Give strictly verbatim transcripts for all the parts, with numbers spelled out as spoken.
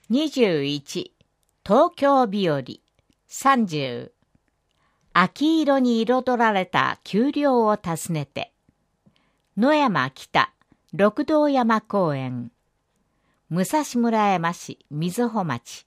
にじゅういち、東京日和。さんじゅう、秋色に彩られた丘陵を訪ねて。野山北、六道山公園。武蔵村山市瑞穂町。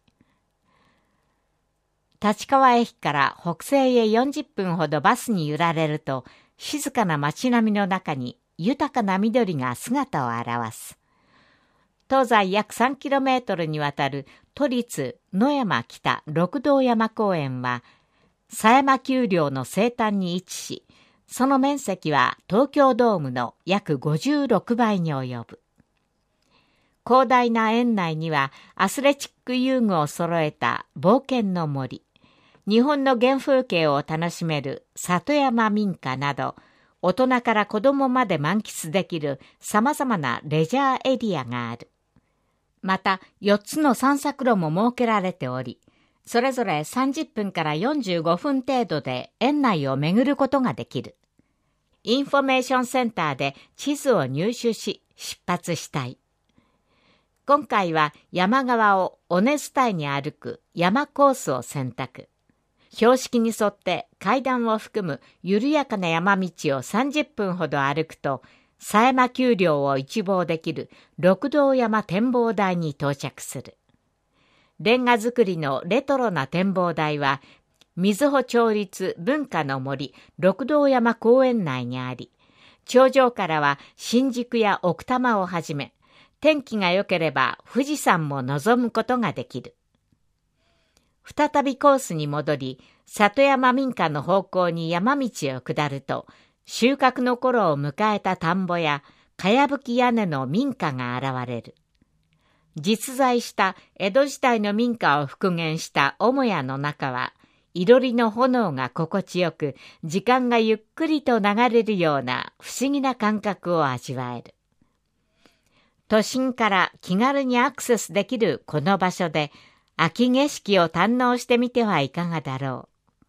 立川駅から北西へよんじゅっぷんほどバスに揺られると、静かな街並みの中に豊かな緑が姿を現す。東西約さんキロメートルにわたる都立野山北六道山公園は、狭山丘陵の西端に位置し、その面積は東京ドームの約ごじゅうろくばいに及ぶ。広大な園内にはアスレチック遊具を揃えた冒険の森、日本の原風景を楽しめる里山民家など、大人から子供まで満喫できる様々なレジャーエリアがある。また、よっつの散策路も設けられており、それぞれさんじゅっぷんからよんじゅうごふん程度で園内を巡ることができる。インフォメーションセンターで地図を入手し、出発したい。今回は山側を尾根伝いに歩く山コースを選択。標識に沿って階段を含む緩やかな山道をさんじゅっぷんほど歩くと、狭山丘陵を一望できる六道山展望台に到着する。レンガ造りのレトロな展望台は、瑞穂町立文化の森六道山公園内にあり、頂上からは新宿や奥多摩をはじめ、天気が良ければ富士山も望むことができる。再びコースに戻り、里山民家の方向に山道を下ると、収穫の頃を迎えた田んぼやかやぶき屋根の民家が現れる。実在した江戸時代の民家を復元した母屋の中は、いろりの炎が心地よく、時間がゆっくりと流れるような不思議な感覚を味わえる。都心から気軽にアクセスできるこの場所で、秋景色を堪能してみてはいかがだろう。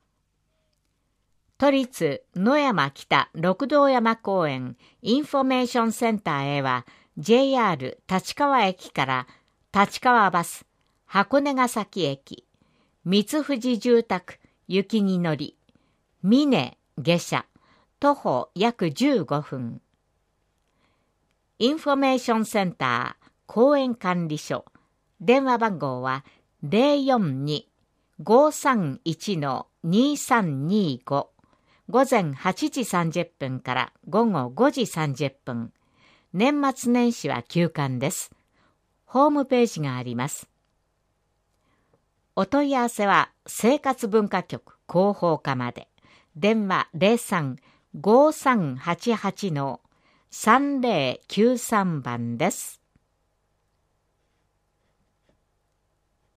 都立野山北六道山公園インフォメーションセンターへは ジェイアール 立川駅から立川バス箱根ヶ崎駅三藤住宅雪に乗り峰下車徒歩約じゅうごふん。インフォメーションセンター公園管理所電話番号は ゼロよんに ごさんいち にさんにご午前はちじさんじゅっぷんから午後ごじさんじゅっぷん。年末年始は休館です。ホームページがあります。お問い合わせは生活文化局広報課まで。電話 ゼロさん ごさんはちはち さんぜろきゅうさん 番です。